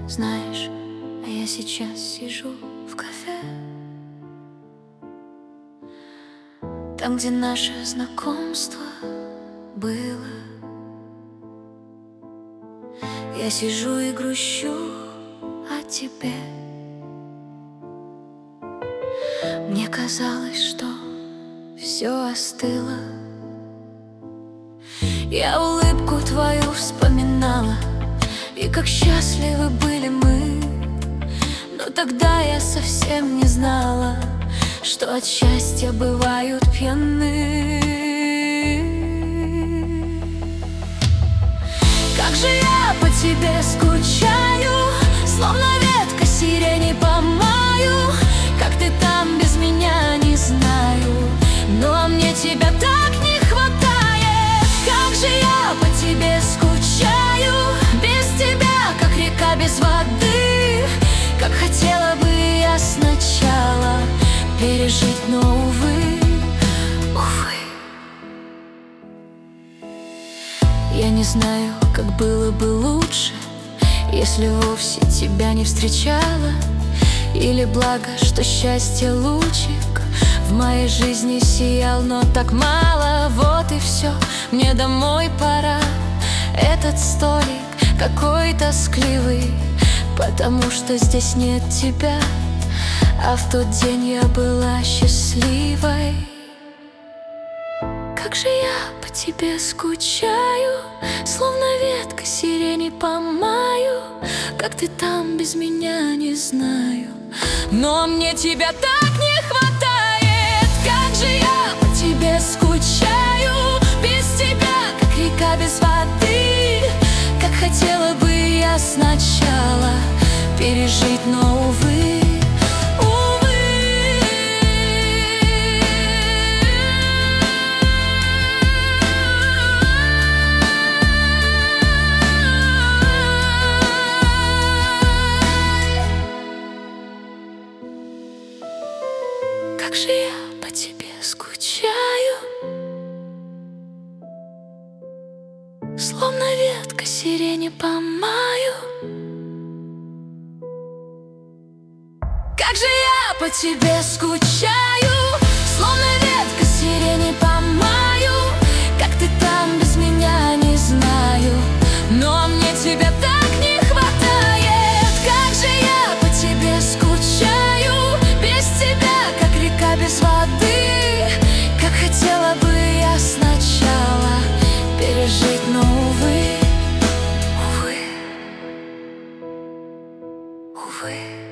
Знаешь, а я сейчас сижу в кафе, там, где наше знакомство было. Я сижу и грущу о тебе. Мне казалось, что все остыло. Я улыбку твою вспоминала, и как счастливы были мы. Но тогда я совсем не знала, что от счастья бывают пьяны. Как же я по тебе скучаю, словно ветка сирени по маю. Как ты там без меня, не знаю, но мне тебя так не хватает. Как же я по тебе скучаю, без тебя, как река без воды. Как хотела бы я сначала пережить, но увы, увы. Я не знаю, как было бы лучше, если вовсе тебя не встречала. Или благо, что счастье лучик в моей жизни сиял, но так мало. Вот и все, мне домой пора. Этот столик какой тоскливый, потому что здесь нет тебя. А в тот день я была счастливой. Как же я по тебе скучаю, словно ветка сирени по маю. Как ты там без меня, не знаю, но мне тебя так не хватает. Как же я по тебе скучаю, без тебя, как река без воды. Как хотела бы я сначала пережить, но увы, увы. Как же я по тебе скучаю, словно ветка сирени по маю. Как же я по тебе скучаю, словно ветка сирени по маю. Как ты там без меня, не знаю, но мне тебя так не хватает. Как же я по тебе скучаю, без тебя, как река без воды. Как хотела бы я сначала пережить, но увы, увы, увы.